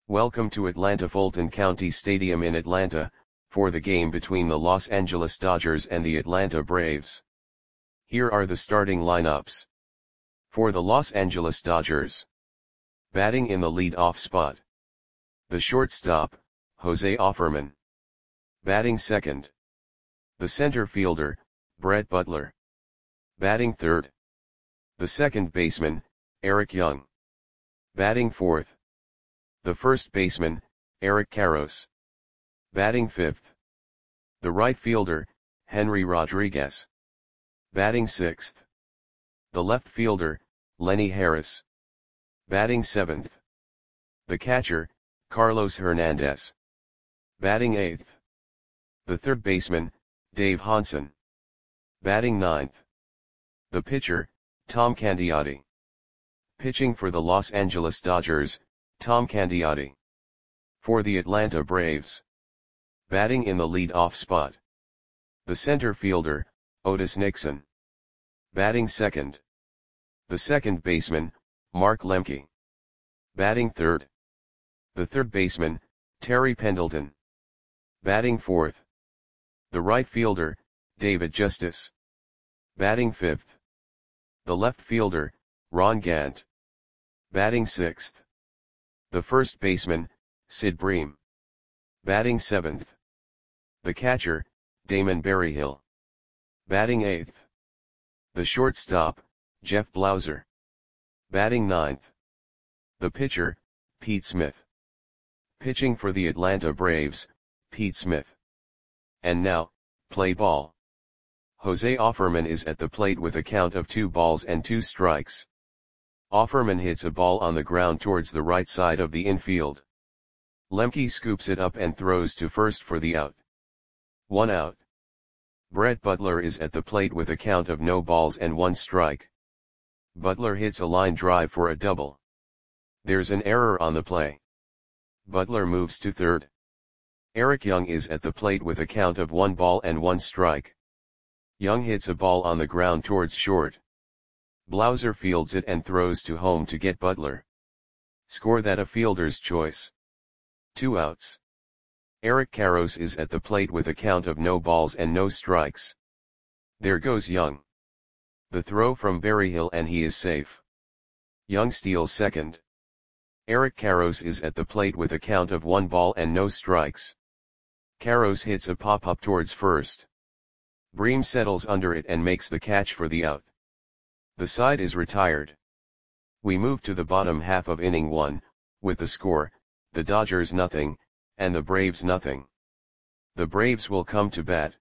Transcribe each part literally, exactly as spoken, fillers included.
Welcome to Atlanta Fulton County Stadium in Atlanta, for the game between the Los Angeles Dodgers and the Atlanta Braves. Here are the starting lineups. For the Los Angeles Dodgers. Batting in the lead-off spot. The shortstop, Jose Offerman. Batting second. The center fielder, Brett Butler. Batting third. The second baseman, Eric Young. Batting fourth. The first baseman, Eric Karros. Batting fifth. The right fielder, Henry Rodriguez. Batting sixth. The left fielder, Lenny Harris. Batting seventh. The catcher, Carlos Hernandez. Batting eighth. The third baseman, Dave Hansen. Batting ninth. The pitcher, Tom Candiotti. Pitching for the Los Angeles Dodgers, Tom Candiotti. For the Atlanta Braves. Batting in the lead-off spot. The center fielder, Otis Nixon. Batting second. The second baseman, Mark Lemke. Batting third. The third baseman, Terry Pendleton. Batting fourth. The right fielder, David Justice. Batting fifth. The left fielder, Ron Gant. Batting sixth. The first baseman, Sid Bream. Batting seventh. The catcher, Damon Berryhill. Batting eighth. The shortstop, Jeff Blauser. Batting ninth. The pitcher, Pete Smith. Pitching for the Atlanta Braves, Pete Smith. And now, play ball. Jose Offerman is at the plate with a count of two balls and two strikes. Offerman hits a ball on the ground towards the right side of the infield. Lemke scoops it up and throws to first for the out. One out. Brett Butler is at the plate with a count of no balls and one strike. Butler hits a line drive for a double. There's an error on the play. Butler moves to third. Eric Young is at the plate with a count of one ball and one strike. Young hits a ball on the ground towards short. Blauser fields it and throws to home to get Butler. Score that a fielder's choice. Two outs. Eric Karros is at the plate with a count of no balls and no strikes. There goes Young. The throw from Berryhill and he is safe. Young steals second. Eric Karros is at the plate with a count of one ball and no strikes. Karros hits a pop-up towards first. Bream settles under it and makes the catch for the out. The side is retired. We move to the bottom half of inning one, with the score, the Dodgers nothing, and the Braves nothing. The Braves will come to bat.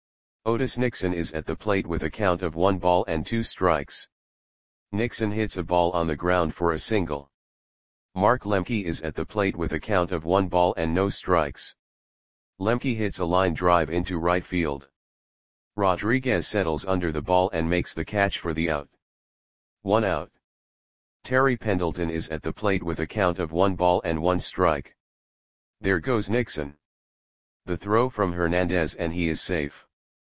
Otis Nixon is at the plate with a count of one ball and two strikes. Nixon hits a ball on the ground for a single. Mark Lemke is at the plate with a count of one ball and no strikes. Lemke hits a line drive into right field. Rodriguez settles under the ball and makes the catch for the out. One out. Terry Pendleton is at the plate with a count of one ball and one strike. There goes Nixon. The throw from Hernandez and he is safe.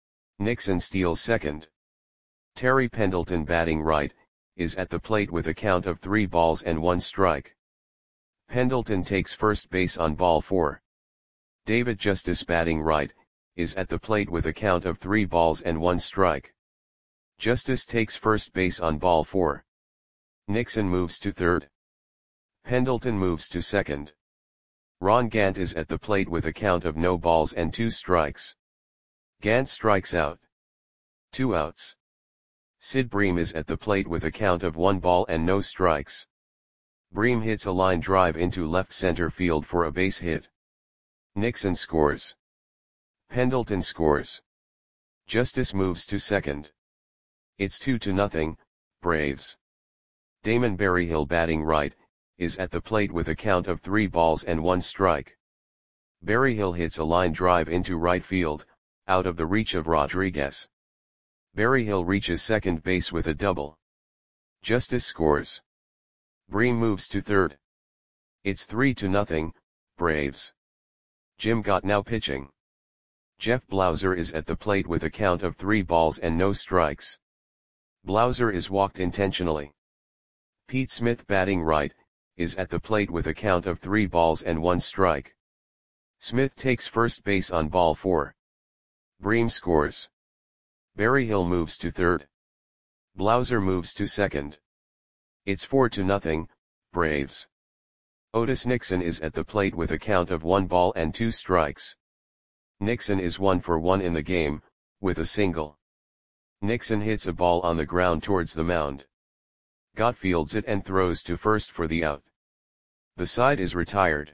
Nixon steals second. Terry Pendleton, batting right, is at the plate with a count of three balls and one strike. Pendleton takes first base on ball four. David Justice, batting right, is at the plate with a count of three balls and one strike. Justice takes first base on ball four. Nixon moves to third. Pendleton moves to second. Ron Gant is at the plate with a count of no balls and two strikes. Gant strikes out. Two outs. Sid Bream is at the plate with a count of one ball and no strikes. Bream hits a line drive into left center field for a base hit. Nixon scores. Pendleton scores. Justice moves to second. It's two to nothing, Braves. Damon Berryhill, batting right, is at the plate with a count of three balls and one strike. Berryhill hits a line drive into right field, out of the reach of Rodriguez. Berryhill reaches second base with a double. Justice scores. Bream moves to third. It's three to nothing, Braves. Jim Gott now pitching. Jeff Blauser is at the plate with a count of three balls and no strikes. Blauser is walked intentionally. Pete Smith, batting right, is at the plate with a count of three balls and one strike. Smith takes first base on ball four. Bream scores. Berryhill moves to third. Blauser moves to second. It's four to nothing, Braves. Otis Nixon is at the plate with a count of one ball and two strikes. Nixon is one for one in the game, with a single. Nixon hits a ball on the ground towards the mound. Gott fields it and throws to first for the out. The side is retired.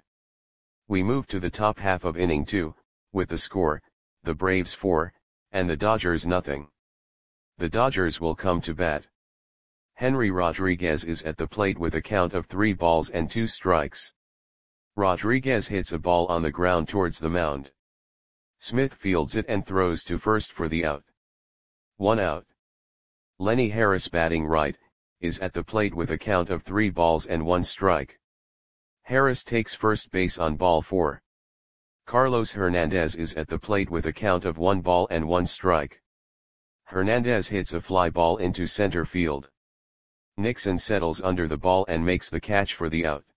We move to the top half of inning two, with the score, the Braves four, and the Dodgers nothing. The Dodgers will come to bat. Henry Rodriguez is at the plate with a count of three balls and two strikes. Rodriguez hits a ball on the ground towards the mound. Smith fields it and throws to first for the out. One out. Lenny Harris, batting right, is at the plate with a count of three balls and one strike. Harris takes first base on ball four. Carlos Hernandez is at the plate with a count of one ball and one strike. Hernandez hits a fly ball into center field. Nixon settles under the ball and makes the catch for the out.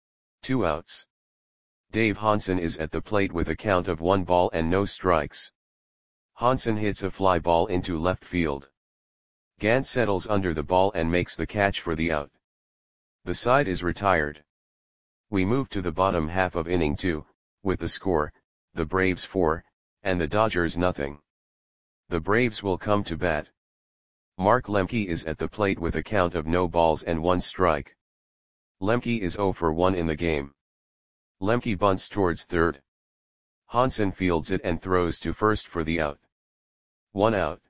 Two outs. Dave Hansen is at the plate with a count of one ball and no strikes. Hansen hits a fly ball into left field. Gant settles under the ball and makes the catch for the out. The side is retired. We move to the bottom half of inning two, with the score, the Braves four, and the Dodgers nothing. The Braves will come to bat. Mark Lemke is at the plate with a count of no balls and one strike. Lemke is zero for one in the game. Lemke bunts towards third. Hansen fields it and throws to first for the out. One out.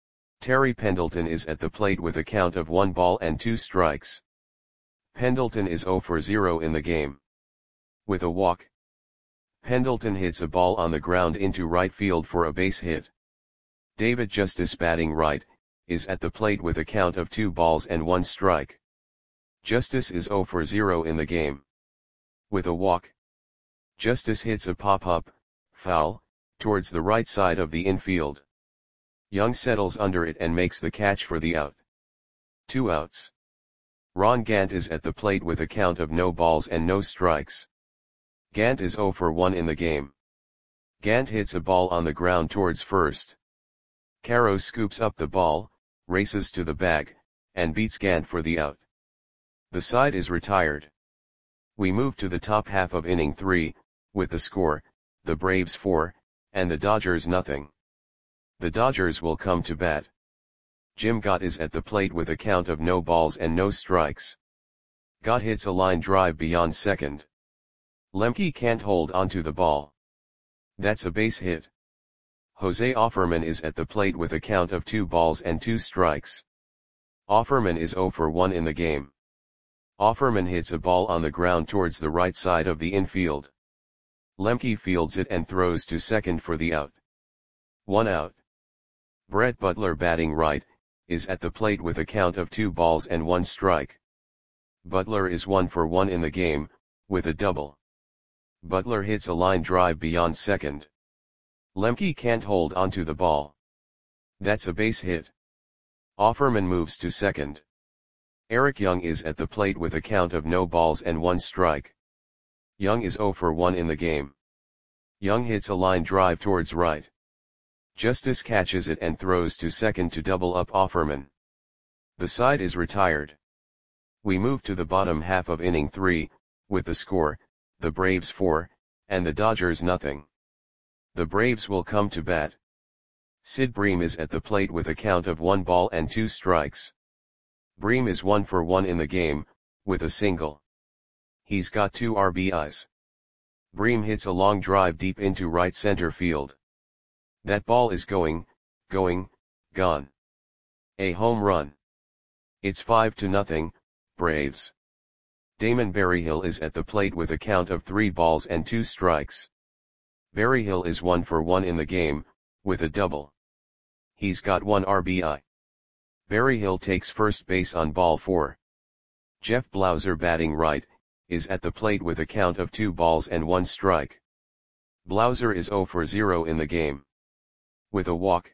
Terry Pendleton is at the plate with a count of one ball and two strikes. Pendleton is zero for zero in the game. With a walk, Pendleton hits a ball on the ground into right field for a base hit. David Justice, batting right, is at the plate with a count of two balls and one strike. Justice is zero for zero in the game. With a walk, Justice hits a pop-up, foul, towards the right side of the infield. Young settles under it and makes the catch for the out. Two outs. Ron Gant is at the plate with a count of no balls and no strikes. Gant is zero for one in the game. Gant hits a ball on the ground towards first. Caro scoops up the ball, races to the bag, and beats Gant for the out. The side is retired. We move to the top half of inning three, with the score, the Braves four, and the Dodgers nothing. The Dodgers will come to bat. Jim Gott is at the plate with a count of no balls and no strikes. Gott hits a line drive beyond second. Lemke can't hold onto the ball. That's a base hit. Jose Offerman is at the plate with a count of two balls and two strikes. Offerman is zero for one in the game. Offerman hits a ball on the ground towards the right side of the infield. Lemke fields it and throws to second for the out. One out. Brett Butler, batting right, is at the plate with a count of two balls and one strike. Butler is one for one in the game, with a double. Butler hits a line drive beyond second. Lemke can't hold onto the ball. That's a base hit. Offerman moves to second. Eric Young is at the plate with a count of no balls and one strike. Young is zero for one in the game. Young hits a line drive towards right. Justice catches it and throws to second to double up Offerman. The side is retired. We move to the bottom half of inning three, with the score, the Braves four, and the Dodgers nothing. The Braves will come to bat. Sid Bream is at the plate with a count of one ball and two strikes. Bream is one for one in the game, with a single. He's got two R B Is. Bream hits a long drive deep into right center field. That ball is going, going, gone. A home run. It's five to nothing, Braves. Damon Berryhill is at the plate with a count of three balls and two strikes. Berryhill is one for one in the game, with a double. He's got one R B I. Berryhill takes first base on ball four. Jeff Blauser, batting right, is at the plate with a count of two balls and one strike. Blauser is zero for zero in the game. With a walk,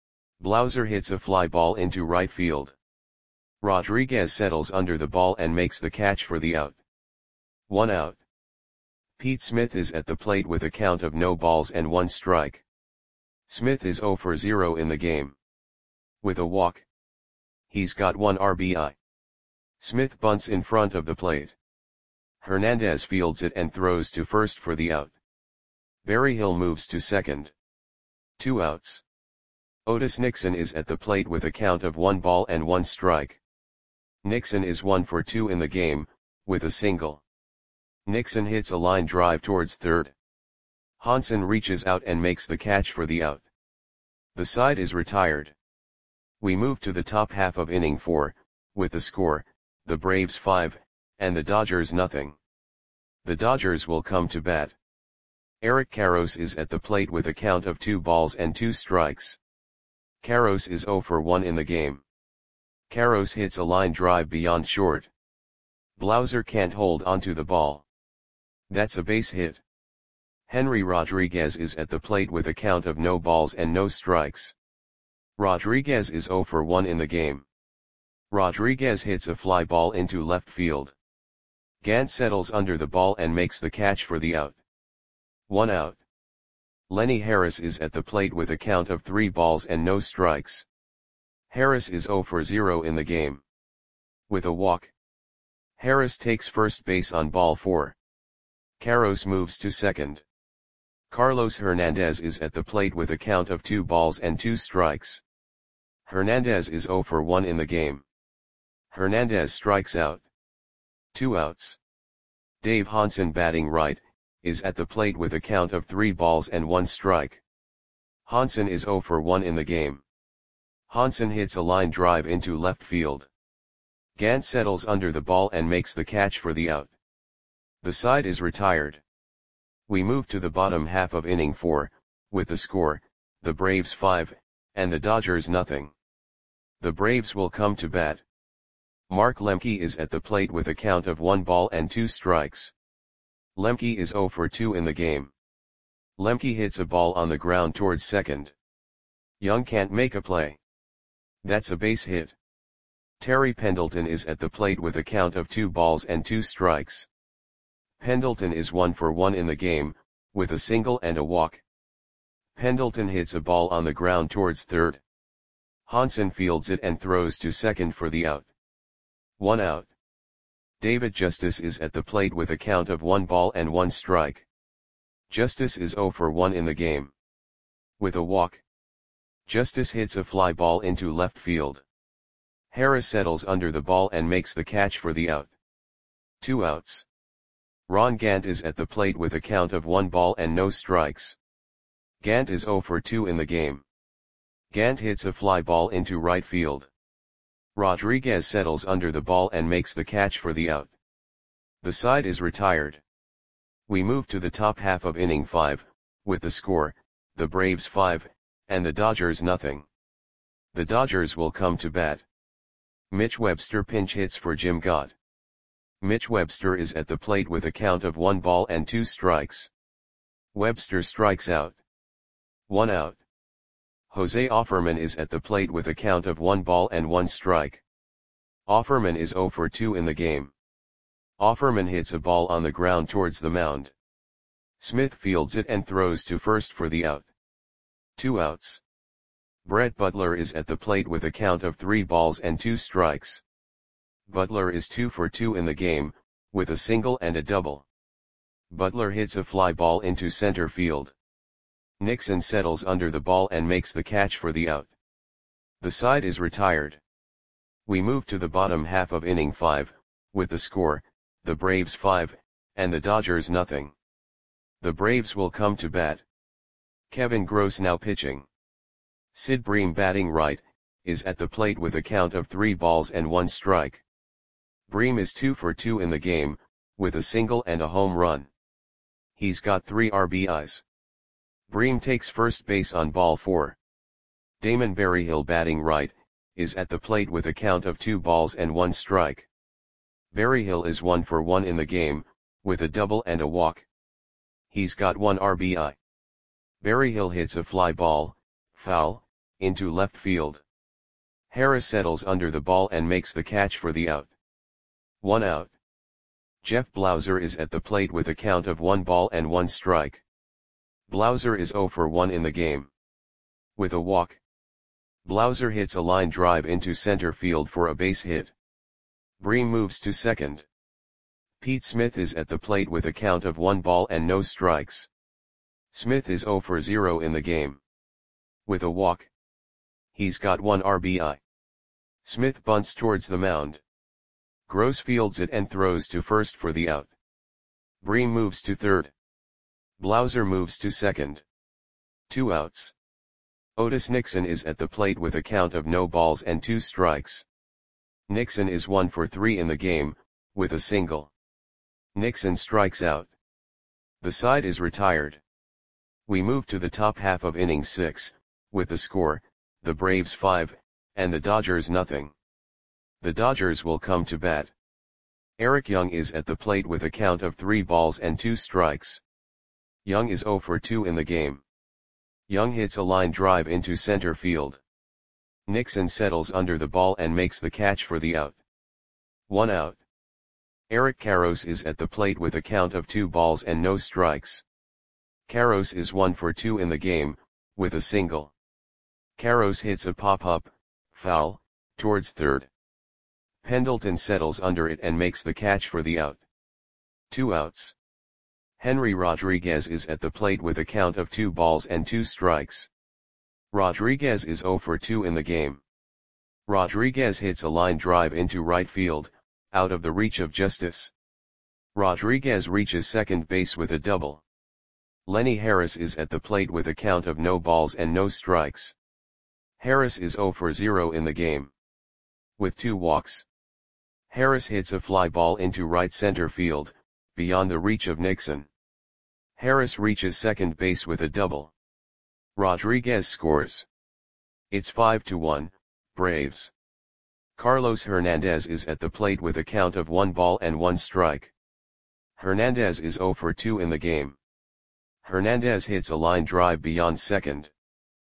Blauser hits a fly ball into right field. Rodriguez settles under the ball and makes the catch for the out. One out. Pete Smith is at the plate with a count of no balls and one strike. Smith is zero for zero in the game. With a walk. He's got one R B I. Smith bunts in front of the plate. Hernandez fields it and throws to first for the out. Berryhill moves to second. Two outs. Otis Nixon is at the plate with a count of one ball and one strike. Nixon is one for two in the game, with a single. Nixon hits a line drive towards third. Hansen reaches out and makes the catch for the out. The side is retired. We move to the top half of inning four, with the score, the Braves five, and the Dodgers nothing. The Dodgers will come to bat. Eric Karros is at the plate with a count of two balls and two strikes. Karros is zero for one in the game. Karros hits a line drive beyond short. Blauser can't hold onto the ball. That's a base hit. Henry Rodriguez is at the plate with a count of no balls and no strikes. Rodriguez is zero for one in the game. Rodriguez hits a fly ball into left field. Gant settles under the ball and makes the catch for the out. One out. Lenny Harris is at the plate with a count of three balls and no strikes. Harris is zero for zero in the game. With a walk. Harris takes first base on ball four. Karros moves to second. Carlos Hernandez is at the plate with a count of two balls and two strikes. Hernandez is zero for one in the game. Hernandez strikes out. Two outs. Dave Hansen, batting right, is at the plate with a count of three balls and one strike. Hansen is zero for one in the game. Hansen hits a line drive into left field. Gant settles under the ball and makes the catch for the out. The side is retired. We move to the bottom half of inning four, with the score, the Braves five, and the Dodgers nothing. The Braves will come to bat. Mark Lemke is at the plate with a count of one ball and two strikes. Lemke is zero for two in the game. Lemke hits a ball on the ground towards second. Young can't make a play. That's a base hit. Terry Pendleton is at the plate with a count of two balls and two strikes. Pendleton is one for one in the game, with a single and a walk. Pendleton hits a ball on the ground towards third. Hansen fields it and throws to second for the out. One out. David Justice is at the plate with a count of one ball and one strike. Justice is zero for one in the game. With a walk. Justice hits a fly ball into left field. Harris settles under the ball and makes the catch for the out. Two outs. Ron Gant is at the plate with a count of one ball and no strikes. Gant is zero for two in the game. Gant hits a fly ball into right field. Rodriguez settles under the ball and makes the catch for the out. The side is retired. We move to the top half of inning five, with the score, the Braves five, and the Dodgers nothing. The Dodgers will come to bat. Mitch Webster pinch hits for Jim Gott. Mitch Webster is at the plate with a count of one ball and two strikes. Webster strikes out. One out. Jose Offerman is at the plate with a count of one ball and one strike. Offerman is zero for two in the game. Offerman hits a ball on the ground towards the mound. Smith fields it and throws to first for the out. Two outs. Brett Butler is at the plate with a count of three balls and two strikes. Butler is two for two in the game, with a single and a double. Butler hits a fly ball into center field. Nixon settles under the ball and makes the catch for the out. The side is retired. We move to the bottom half of inning five, with the score, the Braves five, and the Dodgers nothing. The Braves will come to bat. Kevin Gross now pitching. Sid Bream, batting right, is at the plate with a count of three balls and one strike. Bream is two for two in the game, with a single and a home run. He's got three R B Is. Bream takes first base on ball four. Damon Berryhill, batting right, is at the plate with a count of two balls and one strike. Berryhill is one for one in the game, with a double and a walk. He's got one R B I. Berryhill hits a fly ball, foul, into left field. Harris settles under the ball and makes the catch for the out. One out. Jeff Blauser is at the plate with a count of one ball and one strike. Blauser is zero for one in the game. With a walk, Blauser hits a line drive into center field for a base hit. Bream moves to second. Pete Smith is at the plate with a count of one ball and no strikes. Smith is zero for zero in the game. With a walk, he's got one R B I. Smith bunts towards the mound. Gross fields it and throws to first for the out. Bream moves to third. Blauser moves to second. Two outs. Otis Nixon is at the plate with a count of no balls and two strikes. Nixon is one for three in the game, with a single. Nixon strikes out. The side is retired. We move to the top half of inning six, with the score, the Braves five, and the Dodgers nothing. The Dodgers will come to bat. Eric Young is at the plate with a count of three balls and two strikes. Young is zero for two in the game. Young hits a line drive into center field. Nixon settles under the ball and makes the catch for the out. One out. Eric Karros is at the plate with a count of two balls and no strikes. Karros is one for two in the game, with a single. Karros hits a pop-up, foul, towards third. Pendleton settles under it and makes the catch for the out. Two outs. Henry Rodriguez is at the plate with a count of two balls and two strikes. Rodriguez is zero for two in the game. Rodriguez hits a line drive into right field, out of the reach of Justice. Rodriguez reaches second base with a double. Lenny Harris is at the plate with a count of no balls and no strikes. Harris is zero for zero in the game. With two walks, Harris hits a fly ball into right center field, beyond the reach of Nixon. Harris reaches second base with a double. Rodriguez scores. It's five to one, Braves. Carlos Hernandez is at the plate with a count of one ball and one strike. Hernandez is zero for two in the game. Hernandez hits a line drive beyond second.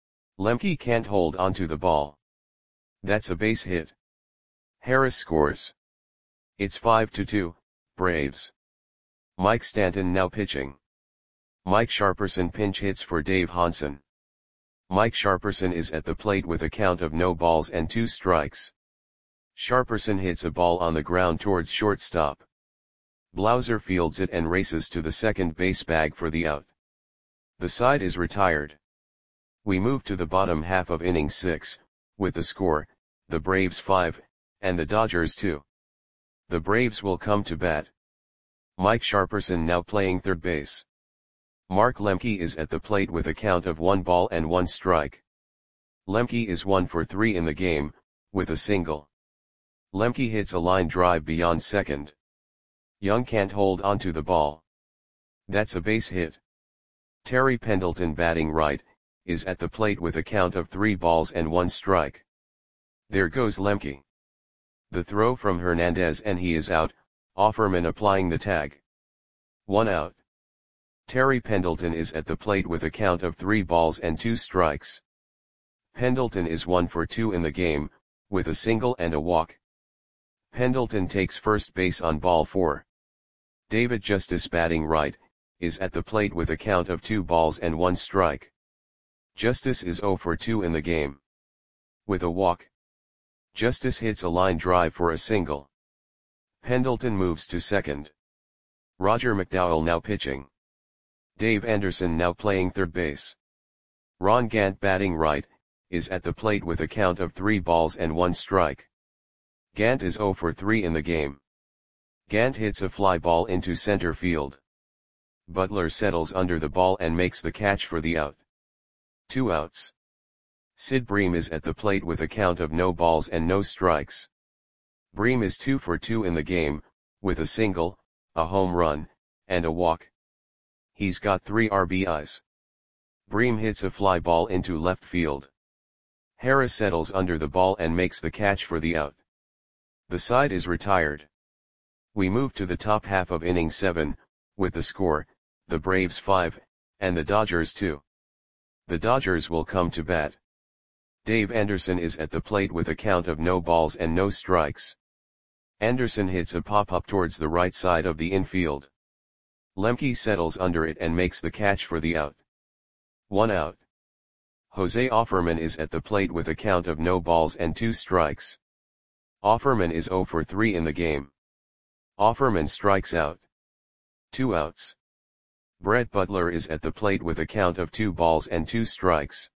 Lemke can't hold onto the ball. That's a base hit. Harris scores. It's five to two, Braves. Mike Stanton now pitching. Mike Sharperson pinch hits for Dave Hansen. Mike Sharperson is at the plate with a count of no balls and two strikes. Sharperson hits a ball on the ground towards shortstop. Blauser fields it and races to the second base bag for the out. The side is retired. We move to the bottom half of inning six, with the score, the Braves five, and the Dodgers two. The Braves will come to bat. Mike Sharperson now playing third base. Mark Lemke is at the plate with a count of one ball and one strike. Lemke is one for three in the game, with a single. Lemke hits a line drive beyond second. Young can't hold onto the ball. That's a base hit. Terry Pendleton batting right, is at the plate with a count of three balls and one strike. There goes Lemke. The throw from Hernandez and he is out, Offerman applying the tag. One out. Terry Pendleton is at the plate with a count of three balls and two strikes. Pendleton is one for two in the game, with a single and a walk. Pendleton takes first base on ball four. David Justice batting right, is at the plate with a count of two balls and one strike. Justice is zero for two in the game. With a walk, Justice hits a line drive for a single. Pendleton moves to second. Roger McDowell now pitching. Dave Anderson now playing third base. Ron Gant batting right, is at the plate with a count of three balls and one strike. Gant is zero for three in the game. Gant hits a fly ball into center field. Butler settles under the ball and makes the catch for the out. Two outs. Sid Bream is at the plate with a count of no balls and no strikes. Bream is two for two in the game, with a single, a home run, and a walk. He's got three R B Is. Bream hits a fly ball into left field. Harris settles under the ball and makes the catch for the out. The side is retired. We move to the top half of inning seven, with the score, the Braves five, and the Dodgers two. The Dodgers will come to bat. Dave Anderson is at the plate with a count of no balls and no strikes. Anderson hits a pop-up towards the right side of the infield. Lemke settles under it and makes the catch for the out. One out. Jose Offerman is at the plate with a count of no balls and two strikes. Offerman is zero for three in the game. Offerman strikes out. Two outs. Brett Butler is at the plate with a count of two balls and two strikes.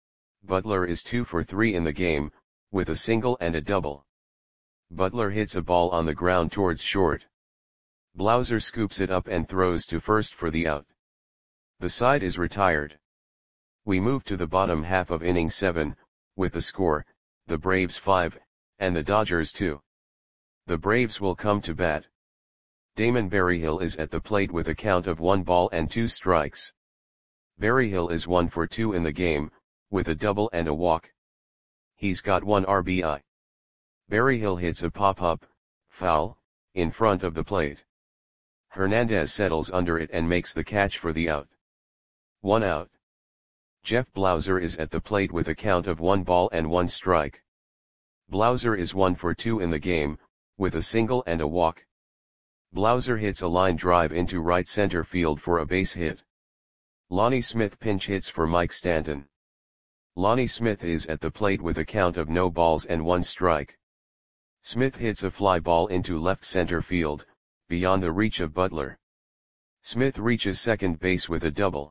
Butler is two for three in the game, with a single and a double. Butler hits a ball on the ground towards short. Blauser scoops it up and throws to first for the out. The side is retired. We move to the bottom half of inning seven, with the score, the Braves five, and the Dodgers two. The Braves will come to bat. Damon Berryhill is at the plate with a count of one ball and two strikes. Berryhill is one for two in the game, with a double and a walk. He's got one R B I. Berryhill hits a pop-up, foul, in front of the plate. Hernandez settles under it and makes the catch for the out. One out. Jeff Blauser is at the plate with a count of one ball and one strike. Blauser is one for two in the game, with a single and a walk. Blauser hits a line drive into right center field for a base hit. Lonnie Smith pinch hits for Mike Stanton. Lonnie Smith is at the plate with a count of no balls and one strike. Smith hits a fly ball into left center field, beyond the reach of Butler. Smith reaches second base with a double.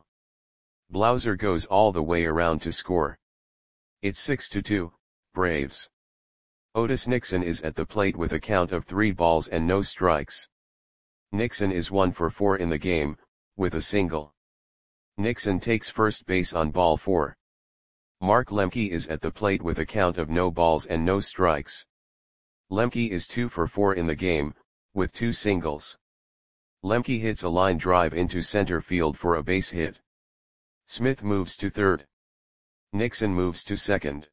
Blauser goes all the way around to score. It's six to two, Braves. Otis Nixon is at the plate with a count of three balls and no strikes. Nixon is one for four in the game, with a single. Nixon takes first base on ball four. Mark Lemke is at the plate with a count of no balls and no strikes. Lemke is two for four in the game, with two singles. Lemke hits a line drive into center field for a base hit. Smith moves to third. Nixon moves to second.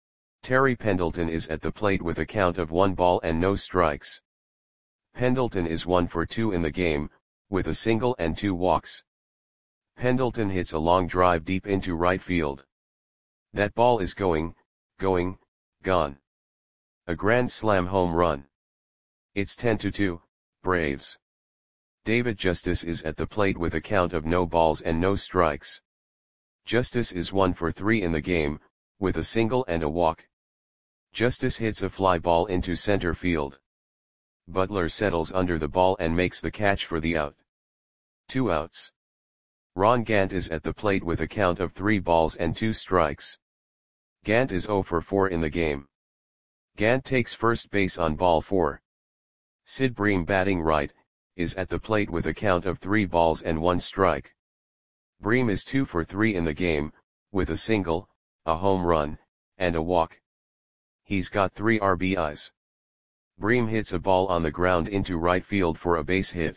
Terry Pendleton is at the plate with a count of one ball and no strikes. Pendleton is one for two in the game, with a single and two walks. Pendleton hits a long drive deep into right field. That ball is going, going, gone. A grand slam home run. It's ten to two, Braves. David Justice is at the plate with a count of no balls and no strikes. Justice is one for three in the game, with a single and a walk. Justice hits a fly ball into center field. Butler settles under the ball and makes the catch for the out. Two outs. Ron Gant is at the plate with a count of three balls and two strikes. Gant is zero for four in the game. Gant takes first base on ball four. Sid Bream, batting right, is at the plate with a count of three balls and one strike. Bream is two for three in the game, with a single, a home run, and a walk. He's got three R B Is. Bream hits a ball on the ground into right field for a base hit.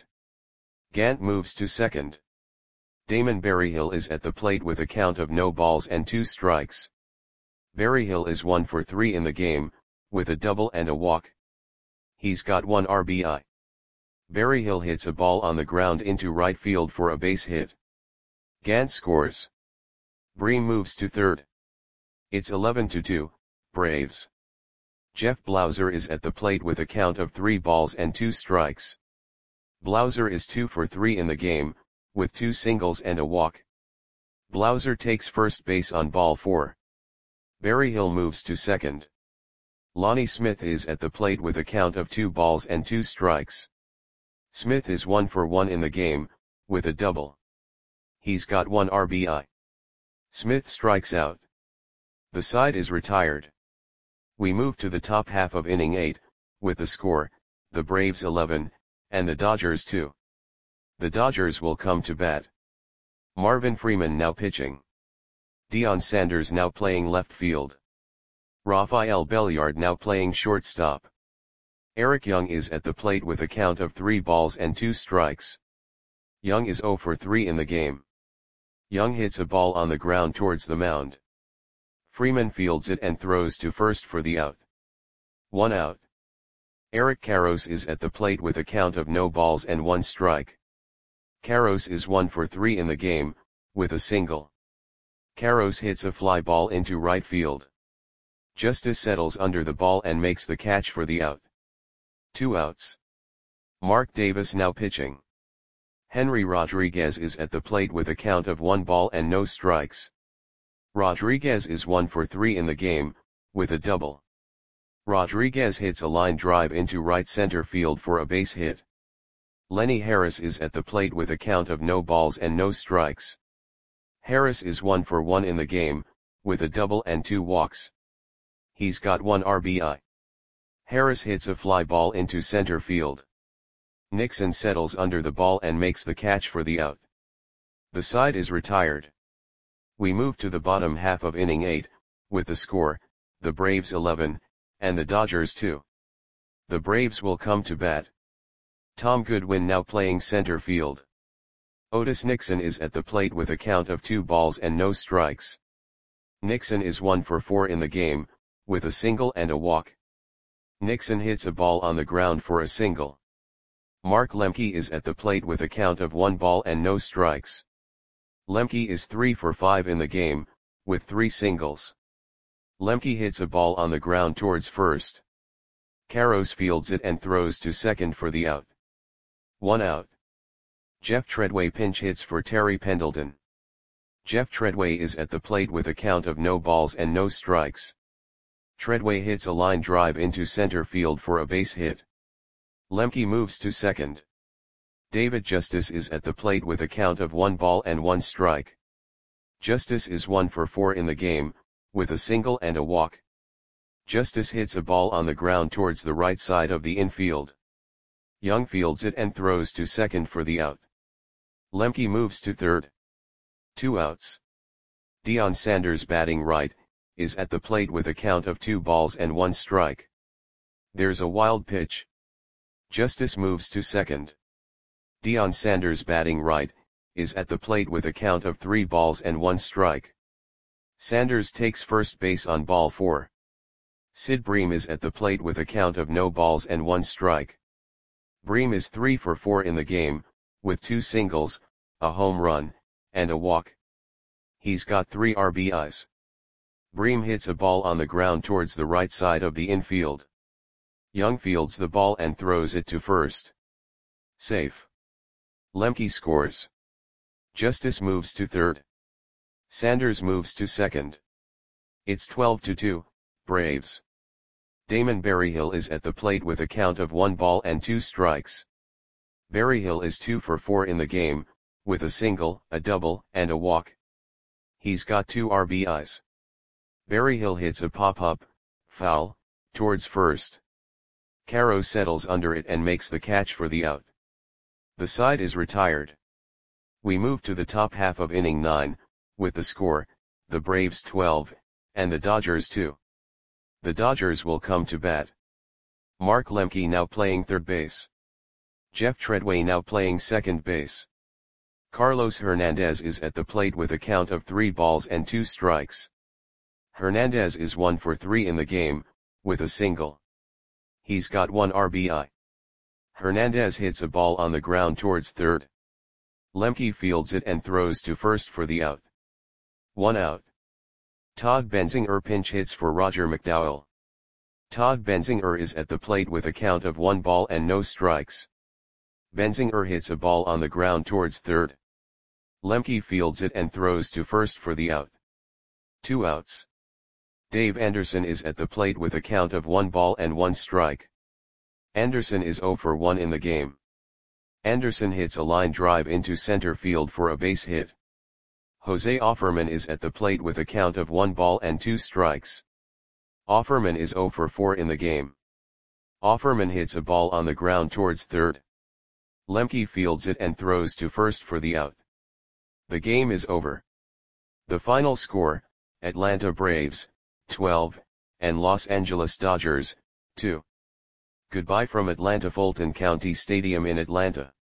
Gant moves to second. Damon Berryhill is at the plate with a count of no balls and two strikes. Berryhill is one for three in the game, with a double and a walk. He's got one R B I. Berryhill hits a ball on the ground into right field for a base hit. Gant scores. Bream moves to third. It's eleven to two, Braves. Jeff Blauser is at the plate with a count of three balls and two strikes. Blauser is two for three in the game, with two singles and a walk. Blauser takes first base on ball four. Berryhill moves to second. Lonnie Smith is at the plate with a count of two balls and two strikes. Smith is one for one in the game, with a double. He's got one R B I. Smith strikes out. The side is retired. We move to the top half of inning eight, with the score, the Braves eleven, and the Dodgers two. The Dodgers will come to bat. Marvin Freeman now pitching. Deion Sanders now playing left field. Rafael Belliard now playing shortstop. Eric Young is at the plate with a count of three balls and two strikes. Young is zero for three in the game. Young hits a ball on the ground towards the mound. Freeman fields it and throws to first for the out. One out. Eric Karros is at the plate with a count of no balls and one strike. Karros is one for three in the game, with a single. Karros hits a fly ball into right field. Justice settles under the ball and makes the catch for the out. Two outs. Mark Davis now pitching. Henry Rodriguez is at the plate with a count of one ball and no strikes. Rodriguez is one for three in the game, with a double. Rodriguez hits a line drive into right center field for a base hit. Lenny Harris is at the plate with a count of no balls and no strikes. Harris is one for one in the game, with a double and two walks. He's got one R B I. Harris hits a fly ball into center field. Nixon settles under the ball and makes the catch for the out. The side is retired. We move to the bottom half of inning eight, with the score, the Braves eleven, and the Dodgers two. The Braves will come to bat. Tom Goodwin now playing center field. Otis Nixon is at the plate with a count of two balls and no strikes. Nixon is one for four in the game, with a single and a walk. Nixon hits a ball on the ground for a single. Mark Lemke is at the plate with a count of one ball and no strikes. Lemke is three for five in the game, with three singles. Lemke hits a ball on the ground towards first. Karros fields it and throws to second for the out. One out. Jeff Treadway pinch hits for Terry Pendleton. Jeff Treadway is at the plate with a count of no balls and no strikes. Treadway hits a line drive into center field for a base hit. Lemke moves to second. David Justice is at the plate with a count of one ball and one strike. Justice is one for four in the game, with a single and a walk. Justice hits a ball on the ground towards the right side of the infield. Young fields it and throws to second for the out. Lemke moves to third. Two outs. Deion Sanders batting right, is at the plate with a count of two balls and one strike. There's a wild pitch. Justice moves to second. Deion Sanders batting right, is at the plate with a count of three balls and one strike. Sanders takes first base on ball four. Sid Bream is at the plate with a count of no balls and one strike. Bream is three for four in the game, with two singles, a home run, and a walk. He's got three R B Is. Bream hits a ball on the ground towards the right side of the infield. Young fields the ball and throws it to first. Safe. Lemke scores. Justice moves to third. Sanders moves to second. It's twelve to two, Braves. Damon Berryhill is at the plate with a count of one ball and two strikes. Berryhill is two for four in the game, with a single, a double, and a walk. He's got two R B Is. Berryhill hits a pop-up, foul, towards first. Caro settles under it and makes the catch for the out. The side is retired. We move to the top half of inning nine, with the score, the Braves twelve, and the Dodgers two. The Dodgers will come to bat. Mark Lemke now playing third base. Jeff Treadway now playing second base. Carlos Hernandez is at the plate with a count of three balls and two strikes. Hernandez is one for three in the game, with a single. He's got one R B I. Hernandez hits a ball on the ground towards third. Lemke fields it and throws to first for the out. One out. Todd Benzinger pinch hits for Roger McDowell. Todd Benzinger is at the plate with a count of one ball and no strikes. Benzinger hits a ball on the ground towards third. Lemke fields it and throws to first for the out. Two outs. Dave Anderson is at the plate with a count of one ball and one strike. Anderson is zero for one in the game. Anderson hits a line drive into center field for a base hit. Jose Offerman is at the plate with a count of one ball and two strikes. Offerman is zero for four in the game. Offerman hits a ball on the ground towards third. Lemke fields it and throws to first for the out. The game is over. The final score, Atlanta Braves, twelve, and Los Angeles Dodgers, two. Goodbye from Atlanta Fulton County Stadium in Atlanta.